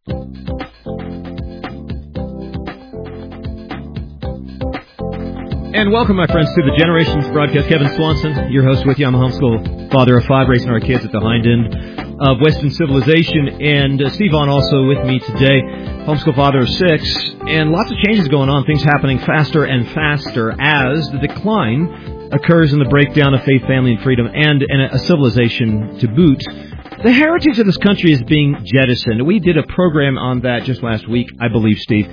And welcome, my friends, to the Generations broadcast. Kevin Swanson, your host with you. I'm a homeschool father of 5, raising our kids at the hind end of Western civilization. And Steve Vaughn also with me today, homeschool father of 6. And lots of changes going on, things happening faster and faster as the decline occurs in the breakdown of faith, family, and freedom, and a civilization to boot. The heritage of this country is being jettisoned. We did a program on that just last week, I believe, Steve.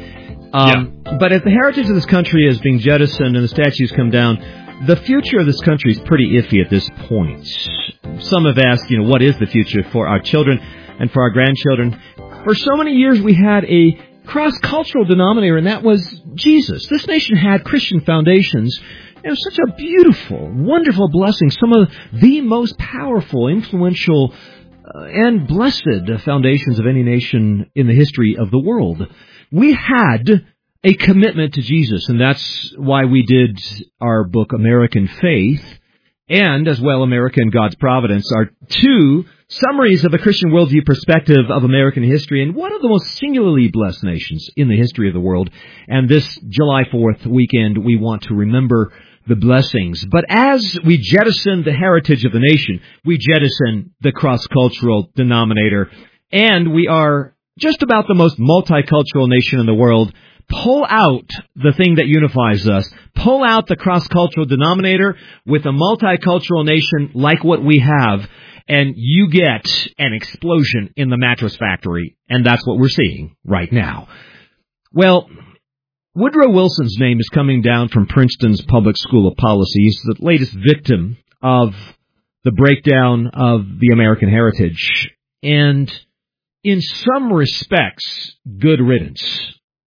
But if the heritage of this country is being jettisoned and the statues come down, the future of this country is pretty iffy at this point. Some have asked, what is the future for our children and for our grandchildren? For so many years, we had a cross-cultural denominator, and that was Jesus. This nation had Christian foundations. It was such a beautiful, wonderful blessing, some of the most powerful, influential, and blessed foundations of any nation in the history of the world. We had a commitment to Jesus, and that's why we did our book, American Faith, and as well, America and God's Providence, are two summaries of a Christian worldview perspective of American history and one of the most singularly blessed nations in the history of the world. And this July 4th weekend, we want to remember the blessings. But as we jettison the heritage of the nation, we jettison the cross-cultural denominator, and we are just about the most multicultural nation in the world. Pull out the thing that unifies us. Pull out the cross-cultural denominator with a multicultural nation like what we have, and you get an explosion in the mattress factory, and that's what we're seeing right now. Well, Woodrow Wilson's name is coming down from Princeton's public school of policy. He's the latest victim of the breakdown of the American heritage, and in some respects, good riddance.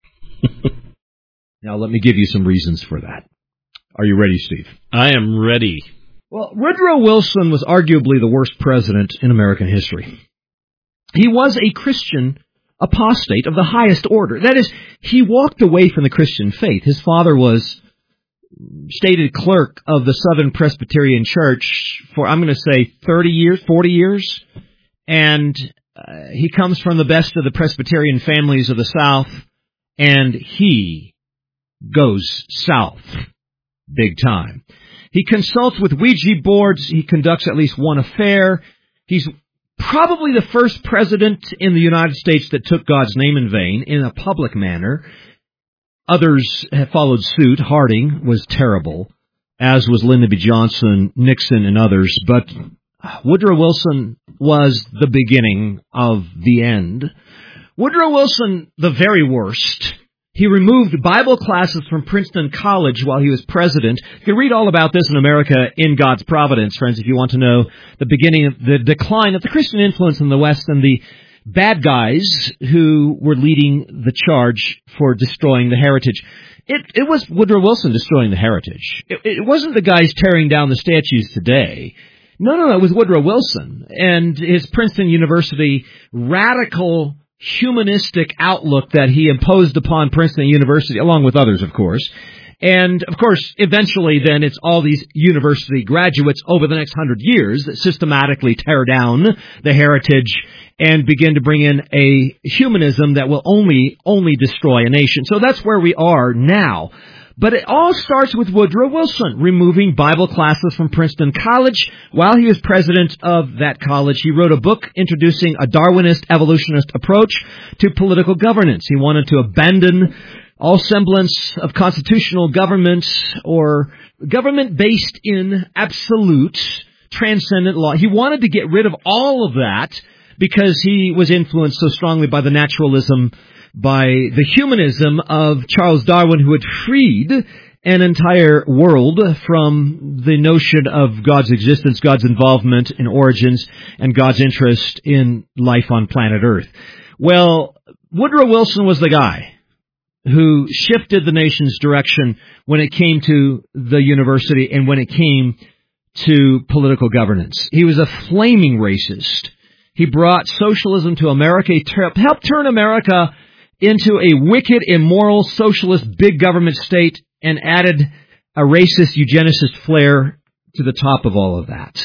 Now, let me give you some reasons for that. Are you ready, Steve? I am ready. Well, Woodrow Wilson was arguably the worst president in American history. He was a Christian apostate of the highest order. That is, he walked away from the Christian faith. His father was stated clerk of the Southern Presbyterian Church for, I'm going to say, 30 years, 40 years. And he comes from the best of the Presbyterian families of the South, and he goes south big time. He consults with Ouija boards. He conducts at least one affair. He's probably the first president in the United States that took God's name in vain in a public manner. Others have followed suit. Harding was terrible, as was Lyndon B. Johnson, Nixon, and others. But Woodrow Wilson was the beginning of the end. Woodrow Wilson, the very worst. He removed Bible classes from Princeton College while he was president. You can read all about this in America in God's Providence, friends, if you want to know the beginning of the decline of the Christian influence in the West and the bad guys who were leading the charge for destroying the heritage. It was Woodrow Wilson destroying the heritage. It wasn't the guys tearing down the statues today. No, it was Woodrow Wilson and his Princeton University radical humanistic outlook that he imposed upon Princeton University, along with others, of course. And, of course, eventually then it's all these university graduates over the next 100 years that systematically tear down the heritage and begin to bring in a humanism that will only destroy a nation. So that's where we are now. But it all starts with Woodrow Wilson removing Bible classes from Princeton College. While he was president of that college, he wrote a book introducing a Darwinist evolutionist approach to political governance. He wanted to abandon all semblance of constitutional government or government based in absolute transcendent law. He wanted to get rid of all of that because he was influenced so strongly by the naturalism, by the humanism of Charles Darwin, who had freed an entire world from the notion of God's existence, God's involvement in origins, and God's interest in life on planet Earth. Well, Woodrow Wilson was the guy who shifted the nation's direction when it came to the university and when it came to political governance. He was a flaming racist. He brought socialism to America. He helped turn America into a wicked, immoral, socialist, big government state and added a racist, eugenicist flair to the top of all of that.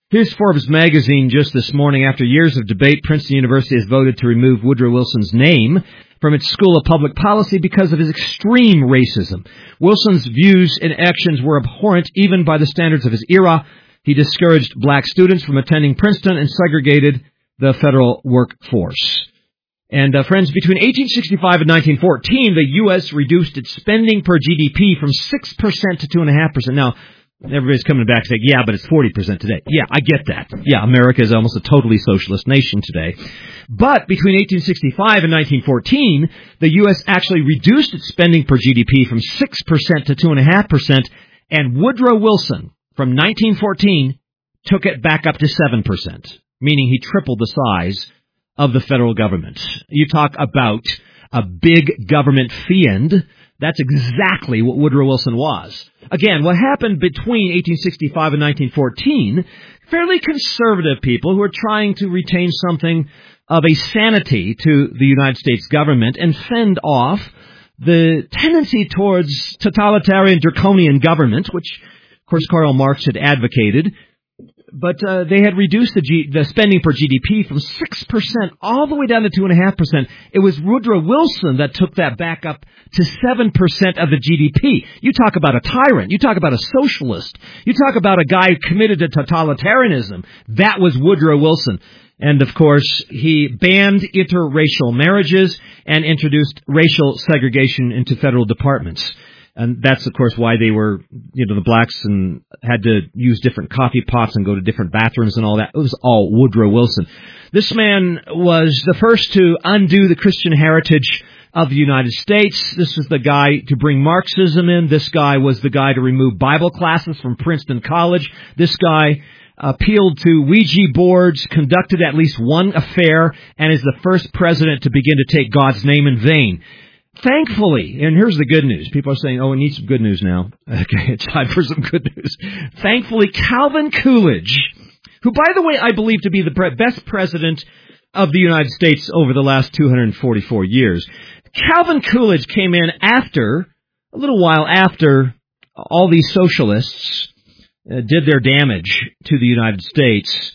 Here's Forbes magazine just this morning. After years of debate, Princeton University has voted to remove Woodrow Wilson's name from its School of Public Policy because of his extreme racism. Wilson's views and actions were abhorrent even by the standards of his era. He discouraged black students from attending Princeton and segregated the federal workforce. And friends, between 1865 and 1914, the U.S. reduced its spending per GDP from 6% to 2.5%. Now, everybody's coming back saying, yeah, but it's 40% today. Yeah, I get that. Yeah, America is almost a totally socialist nation today. But between 1865 and 1914, the U.S. actually reduced its spending per GDP from 6% to 2.5%, and Woodrow Wilson, from 1914, took it back up to 7%, meaning he tripled the size of the federal government. You talk about a big government fiend. That's exactly what Woodrow Wilson was. Again, what happened between 1865 and 1914, fairly conservative people who are trying to retain something of a sanity to the United States government and fend off the tendency towards totalitarian draconian government, which, of course, Karl Marx had advocated. But they had reduced the spending per GDP from 6% all the way down to 2.5%. It was Woodrow Wilson that took that back up to 7% of the GDP. You talk about a tyrant. You talk about a socialist. You talk about a guy committed to totalitarianism. That was Woodrow Wilson. And, of course, he banned interracial marriages and introduced racial segregation into federal departments. And that's, of course, why they were, the blacks and had to use different coffee pots and go to different bathrooms and all that. It was all Woodrow Wilson. This man was the first to undo the Christian heritage of the United States. This was the guy to bring Marxism in. This guy was the guy to remove Bible classes from Princeton College. This guy appealed to Ouija boards, conducted at least one affair, and is the first president to begin to take God's name in vain. Thankfully, and here's the good news. People are saying, we need some good news now. Okay, it's time for some good news. Thankfully, Calvin Coolidge, who, by the way, I believe to be the best president of the United States over the last 244 years. Calvin Coolidge came in a little while after all these socialists did their damage to the United States,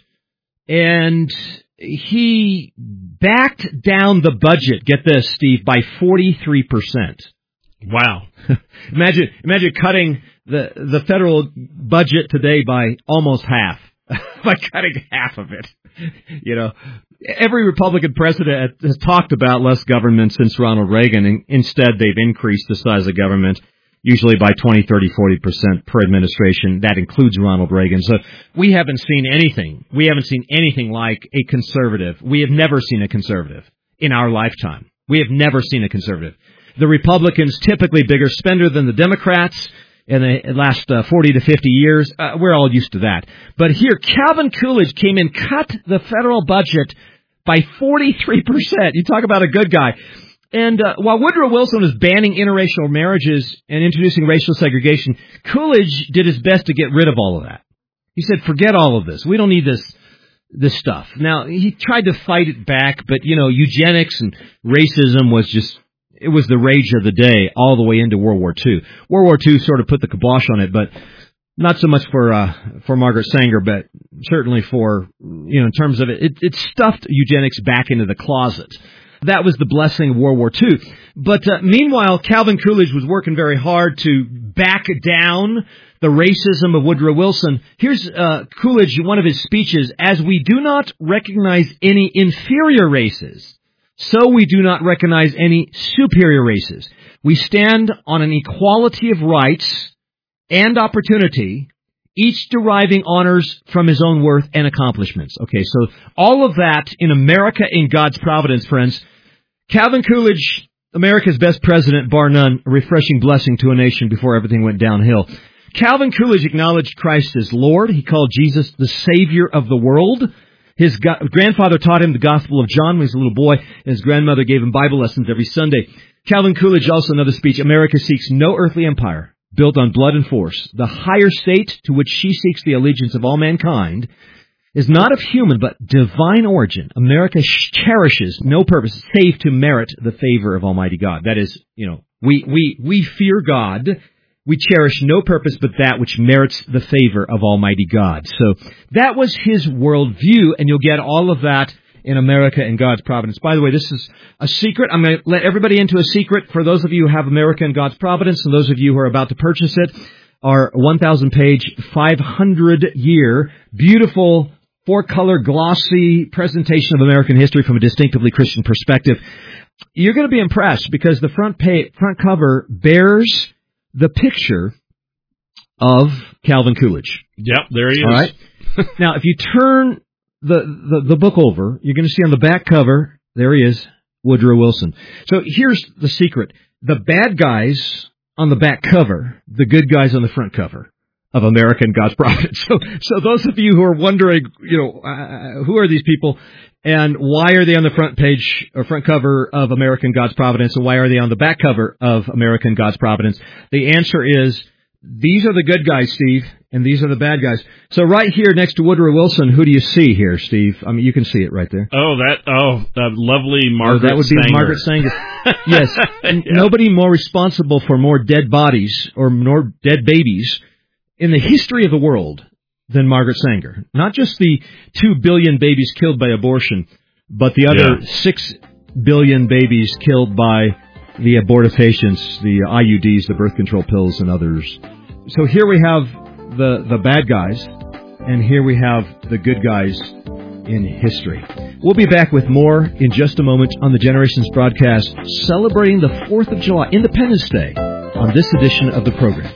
and he backed down the budget, get this, Steve, by 43%. Wow. Imagine cutting the federal budget today by almost half. By cutting half of it. Every Republican president has talked about less government since Ronald Reagan, and instead they've increased the size of government, usually by 20, 30, 40% per administration. That includes Ronald Reagan. So we haven't seen anything. We haven't seen anything like a conservative. We have never seen a conservative in our lifetime. We have never seen a conservative. The Republicans, typically bigger spender than the Democrats in the last 40 to 50 years. We're all used to that. But here, Calvin Coolidge came in, cut the federal budget by 43%. You talk about a good guy. And while Woodrow Wilson was banning interracial marriages and introducing racial segregation, Coolidge did his best to get rid of all of that. He said, forget all of this. We don't need this stuff. Now, he tried to fight it back, but, eugenics and racism was it was the rage of the day all the way into World War II. World War II sort of put the kibosh on it, but not so much for Margaret Sanger, but certainly for, in terms of it stuffed eugenics back into the closet. That was the blessing of World War II. But meanwhile, Calvin Coolidge was working very hard to back down the racism of Woodrow Wilson. Here's Coolidge, one of his speeches: as we do not recognize any inferior races, so we do not recognize any superior races. We stand on an equality of rights and opportunity, each deriving honors from his own worth and accomplishments. Okay, so all of that in America in God's providence, friends. Calvin Coolidge, America's best president, bar none, a refreshing blessing to a nation before everything went downhill. Calvin Coolidge acknowledged Christ as Lord. He called Jesus the Savior of the world. His grandfather taught him the Gospel of John when he was a little boy, and his grandmother gave him Bible lessons every Sunday. Calvin Coolidge, also another speech: America seeks no earthly empire built on blood and force. The higher state to which she seeks the allegiance of all mankind is not of human but divine origin. America cherishes no purpose save to merit the favor of Almighty God. That is, we fear God, We cherish no purpose but that which merits the favor of Almighty God. So that was his worldview, and you'll get all of that in America and God's Providence. By the way, this is a secret. I'm going to let everybody into a secret. For those of you who have America and God's Providence, and those of you who are about to purchase it, our 1,000-page, 500-year, beautiful, four-color, glossy presentation of American history from a distinctively Christian perspective. You're going to be impressed because the front cover bears the picture of Calvin Coolidge. Yep, there he is. All right. Now, if you turn the book over, you're going to see on the back cover, there he is, Woodrow Wilson. So here's the secret. The bad guys on the back cover, the good guys on the front cover of America and God's Providence. So those of you who are wondering, who are these people and why are they on the front page or front cover of America and God's Providence and why are they on the back cover of America and God's Providence? The answer is, these are the good guys, Steve, and these are the bad guys. So right here next to Woodrow Wilson, who do you see here, Steve? I mean, you can see it right there. That lovely Margaret Sanger. That would be Margaret Sanger. Yes. Yeah. Nobody more responsible for more dead bodies or more dead babies in the history of the world than Margaret Sanger. Not just the 2 billion babies killed by abortion, but the other 6 billion babies killed by the abortifacients, the IUDs, the birth control pills, and others. So here we have the bad guys, and here we have the good guys in history. We'll be back with more in just a moment on the Generations broadcast, celebrating the 4th of July, Independence Day, on this edition of the program.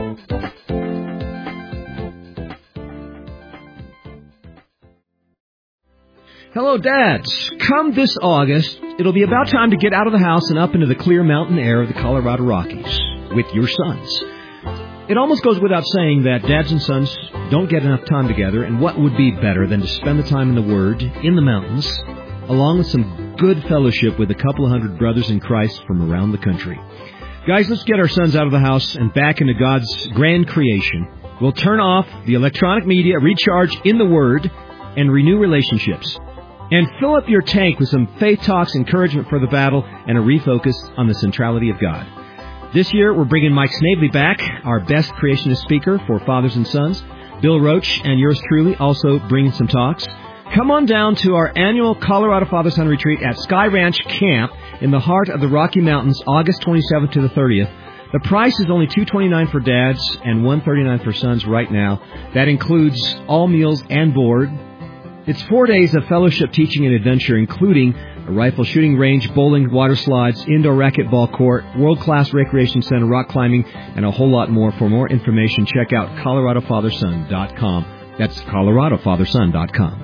Hello, dads. Come this August, it'll be about time to get out of the house and up into the clear mountain air of the Colorado Rockies with your sons. It almost goes without saying that dads and sons don't get enough time together, and what would be better than to spend the time in the Word, in the mountains, along with some good fellowship with a couple of hundred brothers in Christ from around the country. Guys, let's get our sons out of the house and back into God's grand creation. We'll turn off the electronic media, recharge in the Word, and renew relationships. And fill up your tank with some faith talks, encouragement for the battle, and a refocus on the centrality of God. This year, we're bringing Mike Snavely back, our best creationist speaker for fathers and sons. Bill Roach and yours truly also bringing some talks. Come on down to our annual Colorado Father-Son Retreat at Sky Ranch Camp in the heart of the Rocky Mountains, August 27th to the 30th. The price is only $229 for dads and $139 for sons right now. That includes all meals and board. It's 4 days of fellowship, teaching, and adventure, including a rifle shooting range, bowling, water slides, indoor racquetball court, world-class recreation center, rock climbing, and a whole lot more. For more information, check out coloradofatherson.com. That's coloradofatherson.com.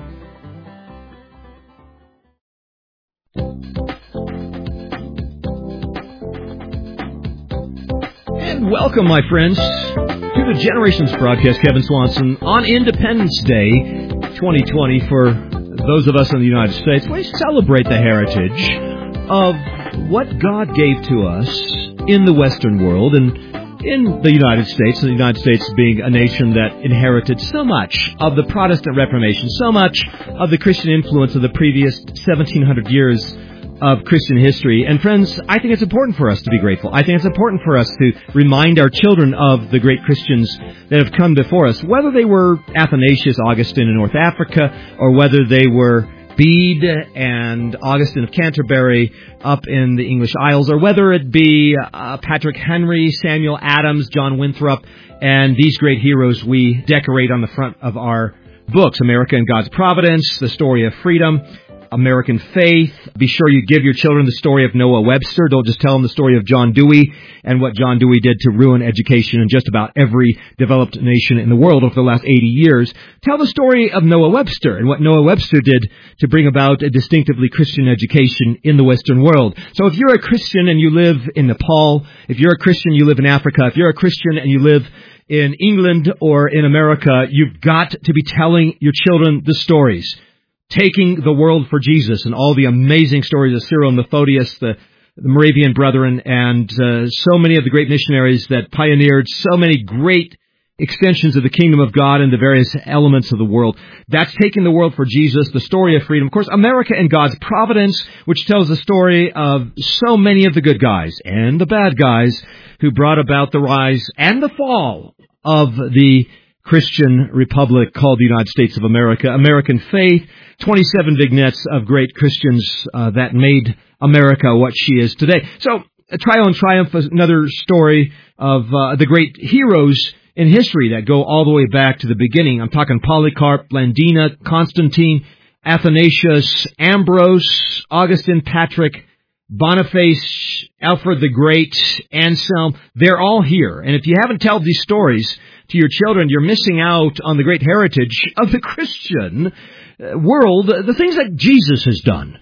And welcome, my friends, to the Generations broadcast. Kevin Swanson on Independence Day 2020 for those of us in the United States. We celebrate the heritage of what God gave to us in the Western world and in the United States, the United States being a nation that inherited so much of the Protestant Reformation, so much of the Christian influence of the previous 1,700 years of Christian history. And friends, I think it's important for us to be grateful. I think it's important for us to remind our children of the great Christians that have come before us, whether they were Athanasius, Augustine in North Africa, or whether they were Bede and Augustine of Canterbury up in the English Isles, or whether it be Patrick Henry, Samuel Adams, John Winthrop, and these great heroes we decorate on the front of our books, America and God's Providence, The Story of Freedom, American Faith. Be sure you give your children the story of Noah Webster. Don't just tell them the story of John Dewey and what John Dewey did to ruin education in just about every developed nation in the world over the last 80 years. Tell the story of Noah Webster and what Noah Webster did to bring about a distinctively Christian education in the Western world. So if you're a Christian and you live in Nepal, if you're a Christian, you live in Africa, if you're a Christian and you live in England or in America, you've got to be telling your children the stories. Taking the world for Jesus and all the amazing stories of Cyril and Methodius, the Moravian Brethren, and so many of the great missionaries that pioneered so many great extensions of the kingdom of God and the various elements of the world. That's taking the world for Jesus, the story of freedom. Of course, America and God's providence, which tells the story of so many of the good guys and the bad guys who brought about the rise and the fall of the Christian republic called the United States of America. American faith, 27 vignettes of great Christians that made America what she is today. So, Trial and Triumph is another story of the great heroes in history that go all the way back to the beginning. I'm talking Polycarp, Blandina, Constantine, Athanasius, Ambrose, Augustine, Patrick, Boniface, Alfred the Great, Anselm. They're all here. And if you haven't told these stories to your children, you're missing out on the great heritage of the Christian world, the things that Jesus has done.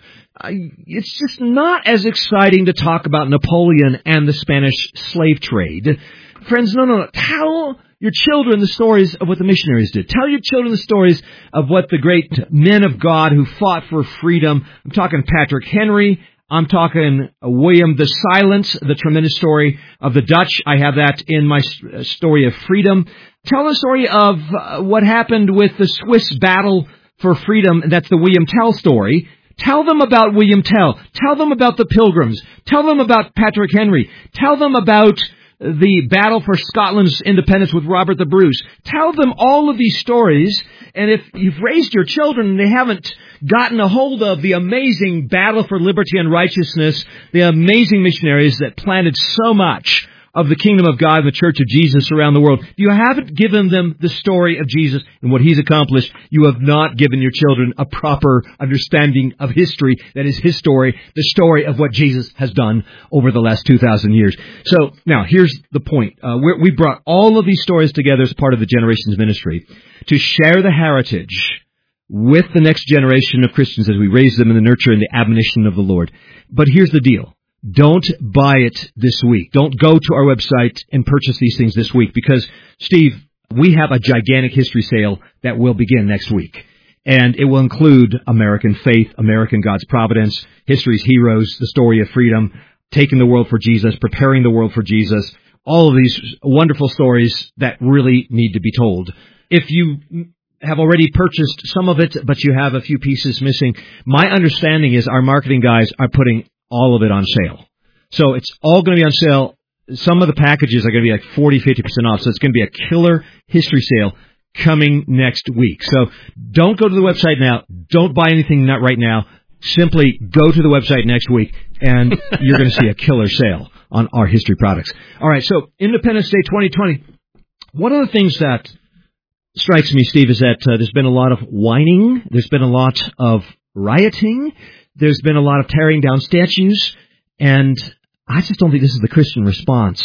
It's just not as exciting to talk about Napoleon and the Spanish slave trade. Friends, no. Tell your children the stories of what the missionaries did. Tell your children the stories of what the great men of God who fought for freedom. I'm talking Patrick Henry. I'm talking William the Silent, the tremendous story of the Dutch. I have that in my story of freedom. Tell the story of what happened with the Swiss battle for freedom. That's the William Tell story. Tell them about William Tell. Tell them about the Pilgrims. Tell them about Patrick Henry. Tell them about the battle for Scotland's independence with Robert the Bruce. Tell them all of these stories, and if you've raised your children and they haven't gotten a hold of the amazing battle for liberty and righteousness, the amazing missionaries that planted so much of the kingdom of God and the church of Jesus around the world, if you haven't given them the story of Jesus and what He's accomplished, you have not given your children a proper understanding of history. That is His story, the story of what Jesus has done over the last 2,000 years. So, now, here's the point. We brought all of these stories together as part of the Generations Ministry to share the heritage with the next generation of Christians as we raise them in the nurture and the admonition of the Lord. But here's the deal. Don't buy it this week. Don't go to our website and purchase these things this week because, Steve, we have a gigantic history sale that will begin next week. And it will include American faith, American God's providence, history's heroes, the story of freedom, taking the world for Jesus, preparing the world for Jesus, all of these wonderful stories that really need to be told. If you have already purchased some of it, but you have a few pieces missing, my understanding is our marketing guys are putting all of it on sale. So it's all going to be on sale. Some of the packages are going to be like 40, 50% off. So it's going to be a killer history sale coming next week. So don't go to the website now. Don't buy anything not right now. Simply go to the website next week and you're going to see a killer sale on our history products. All right. So Independence Day 2020. One of the things that strikes me, Steve, is that there's been a lot of whining. There's been a lot of rioting. There's been a lot of tearing down statues, and I just don't think this is the Christian response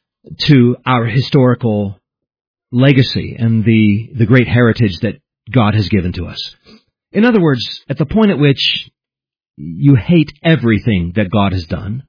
to our historical legacy and the great heritage that God has given to us. In other words, at the point at which you hate everything that God has done,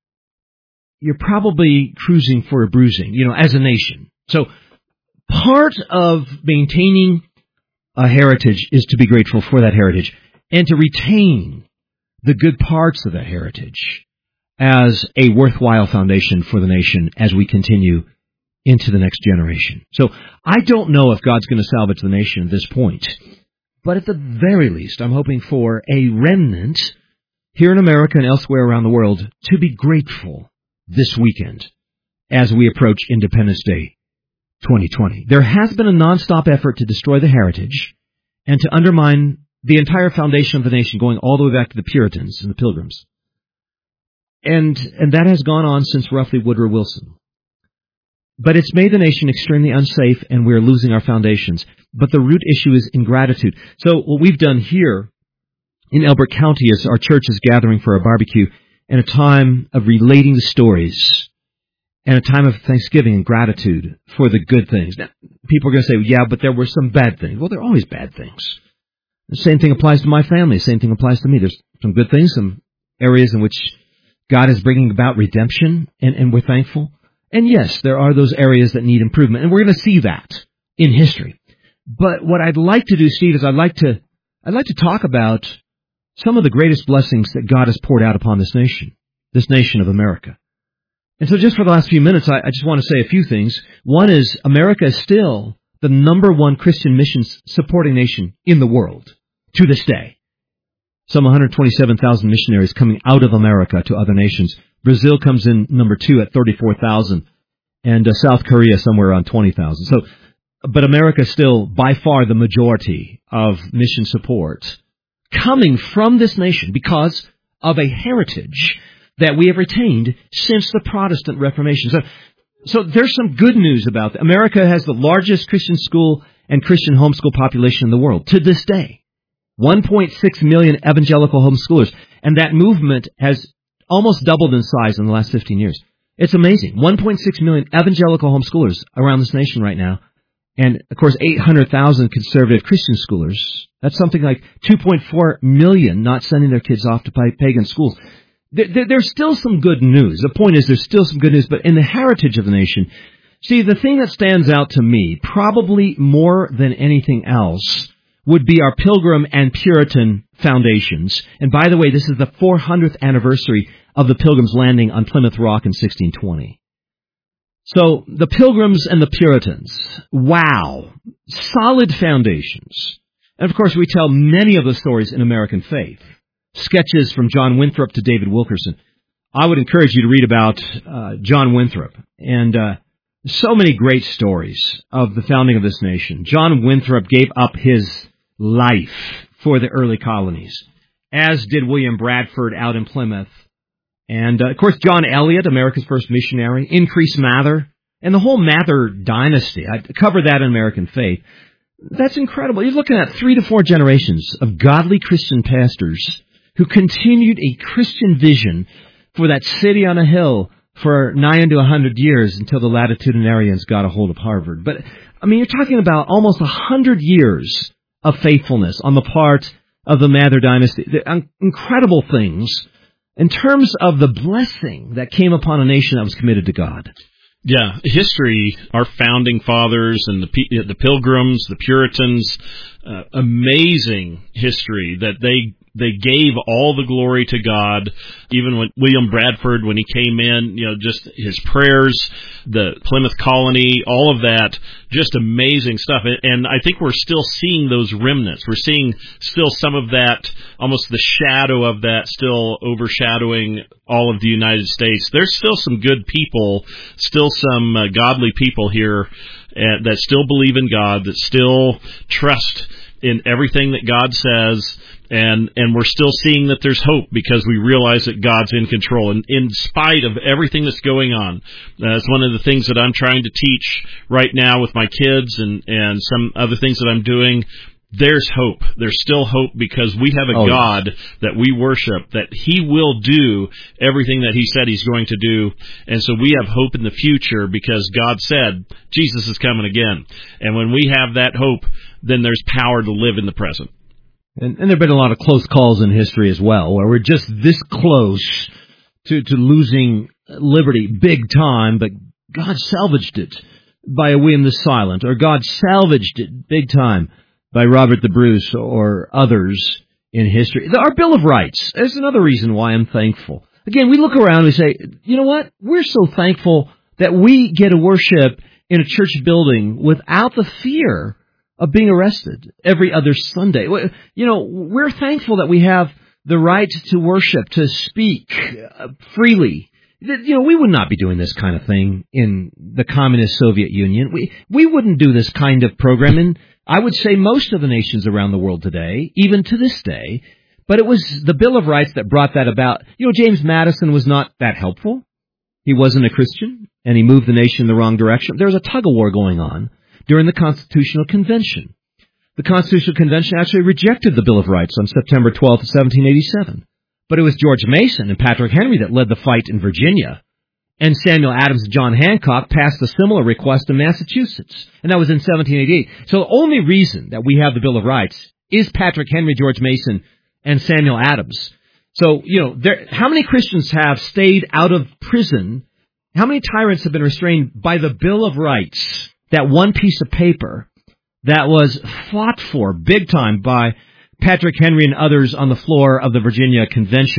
you're probably cruising for a bruising, as a nation. So part of maintaining a heritage is to be grateful for that heritage and to retain the good parts of that heritage as a worthwhile foundation for the nation as we continue into the next generation. So I don't know if God's going to salvage the nation at this point, but at the very least, I'm hoping for a remnant here in America and elsewhere around the world to be grateful this weekend as we approach Independence Day 2020. There has been a nonstop effort to destroy the heritage and to undermine the entire foundation of the nation, going all the way back to the Puritans and the Pilgrims. And that has gone on since roughly Woodrow Wilson. But it's made the nation extremely unsafe, and we're losing our foundations. But the root issue is ingratitude. So what we've done here in Elbert County is our church is gathering for a barbecue and a time of relating the stories and a time of thanksgiving and gratitude for the good things. Now, people are going to say, yeah, but there were some bad things. Well, there are always bad things. The same thing applies to my family. The same thing applies to me. There's some good things, some areas in which God is bringing about redemption, and we're thankful. And yes, there are those areas that need improvement, and we're going to see that in history. But what I'd like to do, Steve, is I'd like to talk about some of the greatest blessings that God has poured out upon this nation of America. And so just for the last few minutes, I just want to say a few things. One is America is still the number one Christian missions supporting nation in the world to this day. Some 127,000 missionaries coming out of America to other nations. Brazil comes in number 2 at 34,000, and South Korea somewhere around 20,000. So, but America is still by far the majority of mission support coming from this nation because of a heritage that we have retained since the Protestant Reformation. So there's some good news about that. America has the largest Christian school and Christian homeschool population in the world to this day. 1.6 million evangelical homeschoolers. And that movement has almost doubled in size in the last 15 years. It's amazing. 1.6 million evangelical homeschoolers around this nation right now. And, of course, 800,000 conservative Christian schoolers. That's something like 2.4 million not sending their kids off to pagan schools. There's still some good news. The point is there's still some good news, but in the heritage of the nation, see, the thing that stands out to me, probably more than anything else, would be our Pilgrim and Puritan foundations. And by the way, this is the 400th anniversary of the Pilgrims landing on Plymouth Rock in 1620. So, the Pilgrims and the Puritans, wow, solid foundations. And of course, we tell many of the stories in American faith. Sketches from John Winthrop to David Wilkerson. I would encourage you to read about John Winthrop. And so many great stories of the founding of this nation. John Winthrop gave up his life for the early colonies, as did William Bradford out in Plymouth. And, of course, John Eliot, America's first missionary, Increase Mather, and the whole Mather dynasty. I cover that in American faith. That's incredible. You're looking at 3 to 4 generations of godly Christian pastors who continued a Christian vision for that city on a hill for 90 to 100 years until the latitudinarians got a hold of Harvard. But, I mean, you're talking about almost 100 years of faithfulness on the part of the Mather dynasty. Incredible things in terms of the blessing that came upon a nation that was committed to God. Yeah, history, our founding fathers and the Pilgrims, the Puritans, amazing history that they gave all the glory to God. Even when William Bradford, when he came in, just his prayers, the Plymouth colony, all of that, just amazing stuff. And I think we're still seeing those remnants. We're seeing still some of that, almost the shadow of that still overshadowing all of the United States. There's still some good people, still some godly people here that still believe in God, that still trust in everything that God says. And we're still seeing that there's hope because we realize that God's in control. And in spite of everything that's going on, that's one of the things that I'm trying to teach right now with my kids and some other things that I'm doing. There's hope. There's still hope because we have a God that we worship, that He will do everything that He said He's going to do. And so we have hope in the future because God said Jesus is coming again. And when we have that hope, then there's power to live in the present. And there have been a lot of close calls in history as well, where we're just this close to losing liberty big time, but God salvaged it by William the Silent, or God salvaged it big time by Robert the Bruce or others in history. Our Bill of Rights is another reason why I'm thankful. Again, we look around and we say, you know what? We're so thankful that we get to worship in a church building without the fear of being arrested every other Sunday. We're thankful that we have the right to worship, to speak freely. We would not be doing this kind of thing in the communist Soviet Union. We wouldn't do this kind of program in, I would say, most of the nations around the world today, even to this day. But it was the Bill of Rights that brought that about. James Madison was not that helpful. He wasn't a Christian, and he moved the nation in the wrong direction. There was a tug-of-war going on during the Constitutional Convention. The Constitutional Convention actually rejected the Bill of Rights on September 12th, 1787. But it was George Mason and Patrick Henry that led the fight in Virginia. And Samuel Adams and John Hancock passed a similar request in Massachusetts. And that was in 1788. So the only reason that we have the Bill of Rights is Patrick Henry, George Mason, and Samuel Adams. So, how many Christians have stayed out of prison? How many tyrants have been restrained by the Bill of Rights? That one piece of paper that was fought for big time by Patrick Henry and others on the floor of the Virginia Convention.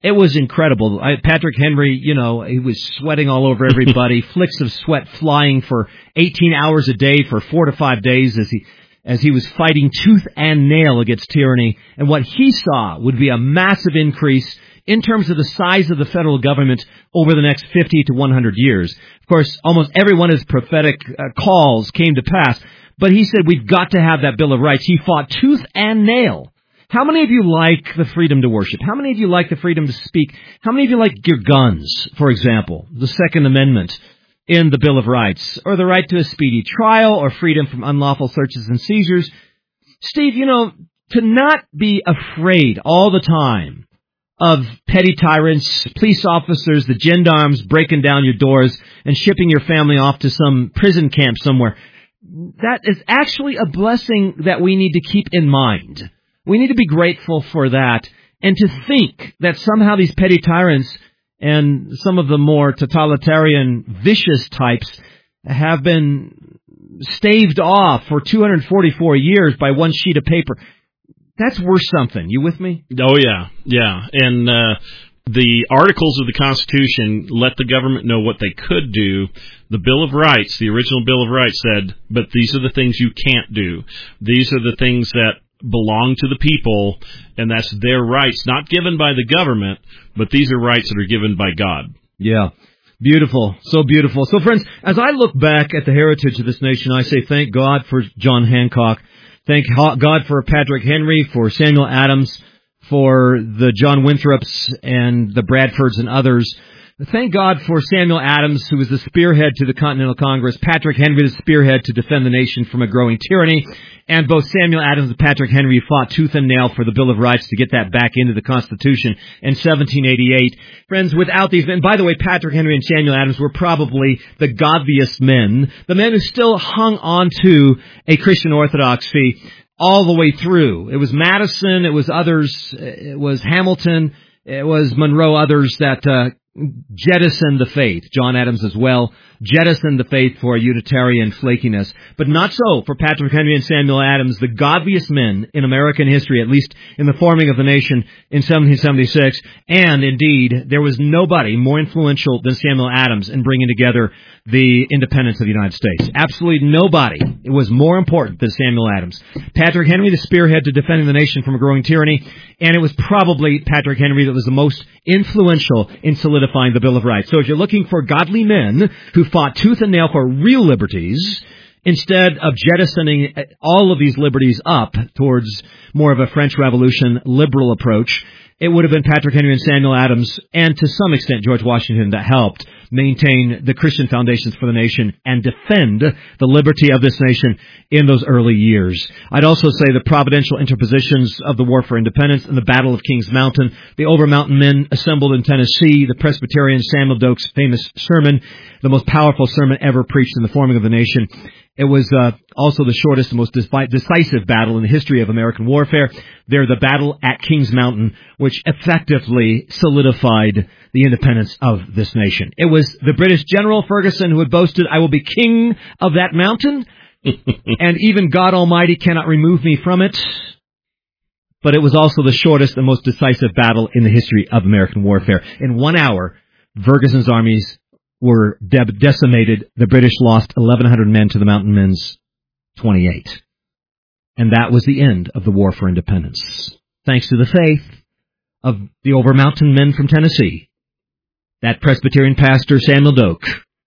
It was incredible. Patrick Henry, he was sweating all over everybody, flicks of sweat flying for 18 hours a day for 4 to 5 days as he was fighting tooth and nail against tyranny. And what he saw would be a massive increase in terms of the size of the federal government over the next 50 to 100 years. Of course, almost every one of his prophetic calls came to pass. But he said, we've got to have that Bill of Rights. He fought tooth and nail. How many of you like the freedom to worship? How many of you like the freedom to speak? How many of you like your guns, for example, the Second Amendment in the Bill of Rights, or the right to a speedy trial, or freedom from unlawful searches and seizures? Steve, to not be afraid all the time of petty tyrants, police officers, the gendarmes breaking down your doors and shipping your family off to some prison camp somewhere, that is actually a blessing that we need to keep in mind. We need to be grateful for that, and to think that somehow these petty tyrants and some of the more totalitarian, vicious types have been staved off for 244 years by one sheet of paper. That's worth something. You with me? Oh, yeah. Yeah. And the articles of the Constitution let the government know what they could do. The Bill of Rights, the original Bill of Rights, said, but these are the things you can't do. These are the things that belong to the people, and that's their rights, not given by the government, but these are rights that are given by God. Yeah. Beautiful. So beautiful. So, friends, as I look back at the heritage of this nation, I say thank God for John Hancock. Thank God for Patrick Henry, for Samuel Adams, for the John Winthrops and the Bradfords and others. Thank God for Samuel Adams, who was the spearhead to the Continental Congress, Patrick Henry, the spearhead to defend the nation from a growing tyranny, and both Samuel Adams and Patrick Henry fought tooth and nail for the Bill of Rights to get that back into the Constitution in 1788. Friends, without these men, by the way, Patrick Henry and Samuel Adams were probably the godliest men, the men who still hung on to a Christian orthodoxy all the way through. It was Madison, it was others, it was Hamilton, it was Monroe, others that jettisoned the faith. John Adams as well jettisoned the faith for Unitarian flakiness. But not so for Patrick Henry and Samuel Adams, the godliest men in American history, at least in the forming of the nation in 1776. And indeed, there was nobody more influential than Samuel Adams in bringing together the independence of the United States. Absolutely nobody. It was more important than Samuel Adams. Patrick Henry, the spearhead to defending the nation from a growing tyranny, and it was probably Patrick Henry that was the most influential in solidifying the Bill of Rights. So if you're looking for godly men who fought tooth and nail for real liberties, instead of jettisoning all of these liberties up towards more of a French Revolution liberal approach, it would have been Patrick Henry and Samuel Adams, and to some extent George Washington, that helped maintain the Christian foundations for the nation and defend the liberty of this nation in those early years. I'd also say the providential interpositions of the War for Independence and the Battle of Kings Mountain, the Over Mountain Men assembled in Tennessee, the Presbyterian Samuel Doak's famous sermon, the most powerful sermon ever preached in the forming of the nation. It was also the shortest and most decisive battle in the history of American warfare. There, the battle at Kings Mountain, which effectively solidified the independence of this nation. It was the British General Ferguson who had boasted, "I will be king of that mountain, and even God Almighty cannot remove me from it." But it was also the shortest and most decisive battle in the history of American warfare. In 1 hour, Ferguson's armies were decimated. The British lost 1,100 men to the Mountain Men's 28. And that was the end of the War for Independence. Thanks to the faith of the Over Mountain Men from Tennessee, that Presbyterian pastor Samuel Doak,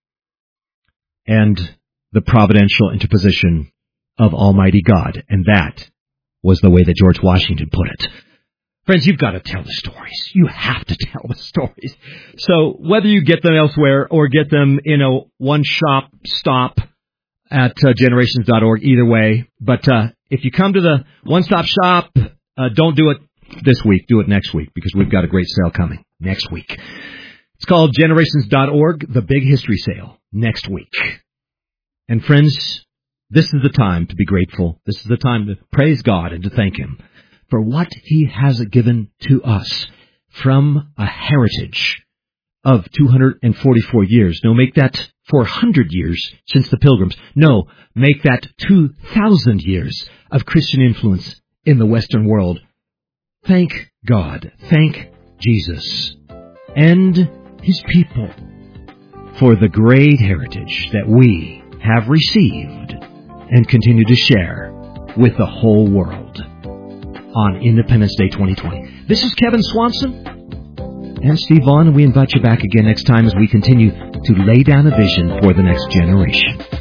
and the providential interposition of Almighty God. And that was the way that George Washington put it. Friends, you've got to tell the stories. You have to tell the stories. So whether you get them elsewhere or get them in a one-shop stop at generations.org, either way. But if you come to the one-stop shop, don't do it this week. Do it next week, because we've got a great sale coming next week. It's called generations.org, the Big History Sale, next week. And friends, this is the time to be grateful. This is the time to praise God and to thank Him for what He has given to us from a heritage of 244 years. No, make that 400 years since the Pilgrims. No, make that 2,000 years of Christian influence in the Western world. Thank God. Thank Jesus and His people for the great heritage that we have received and continue to share with the whole world on Independence Day 2020. This is Kevin Swanson and Steve Vaughn, and we invite you back again next time as we continue to lay down a vision for the next generation.